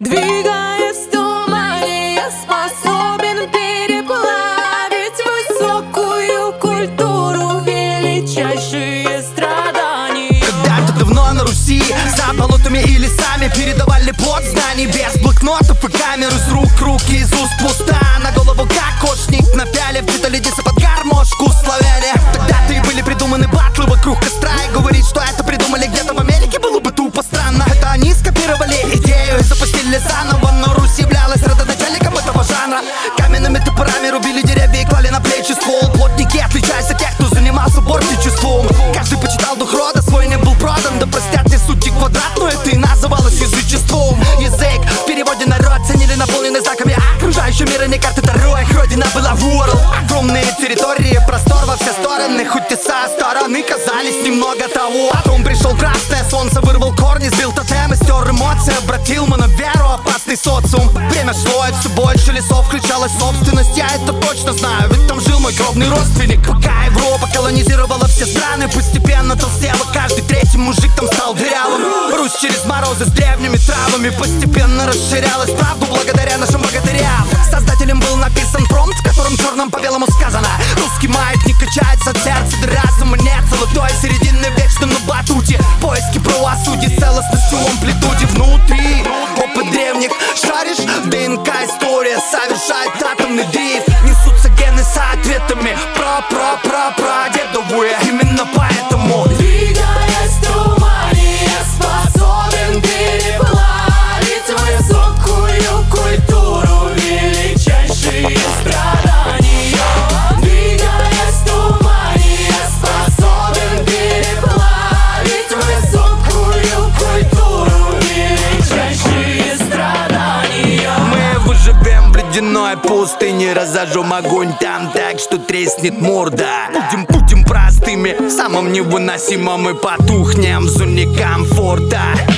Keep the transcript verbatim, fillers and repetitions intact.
Двигаясь в тумане, я способен переплавить высокую культуру, величайшие страдания. Когда-то давно на Руси за болотами и лесами передавали плод знаний без блокнотов и камер, из рук руки, из уст пуста. На голову как кошник напялив, где-то ледится под гармошку славяне. Тогда-то и были придуманы батлы вокруг костра, и говорить, что это придумали где-то в Америке, было бы тупо странно. Это они скопировали идею и запустили заново, но Русь являлась родоначальником этого жанра. Каменными топорами рубили деревья и клали на плечи ствол. Плотники, отличаясь от тех, кто занимался бортничеством. Каждый почитал дух рода, свой не был продан. Да простят мне сути квадрат, но это и называлось язычеством. Язык в переводе народ ценили, наполненный знаками окружающего мира, не карты дорог. Родина была world. Огромные территории, простор во все стороны, хоть и со стороны казались немного того. Потом пришел красное солнце, вырвал корни, сбил тотемы, стер эмоции, обратил мы на веру опасный социум. Время шло, и все больше лесов включалась собственность. Я это точно знаю, ведь там жил мой кровный родственник. Пока Европа колонизировала все страны, постепенно толстела каждый третий мужик там стал дырявым. Русь через морозы с древними травами постепенно расширялась, правду благодаря нашим богатырям. Создателем был написан промпт, в котором черным по белому сказано: русский маятник качается от сердца до разума, нет золотой середины вечно на батуте. Поиски правосудия с целостностью амплитуде внутри. Опыт древних шаришь, ДНК история совершает атомный дрейф. Несутся гены с ответами про-про-про-прадедовые. Именно поэтому, Двигаясь в тумане, я способен переплавить высокую культуру, величайшие страдания. Двигаясь в тумане, я способен переплавить высокую культуру, величайшие страдания. мы выживем в ледяной пустыне, разожжем огонь там так, что треснет морда. Будем, будем простыми, самым невыносимым, и потухнем в зоне комфорта.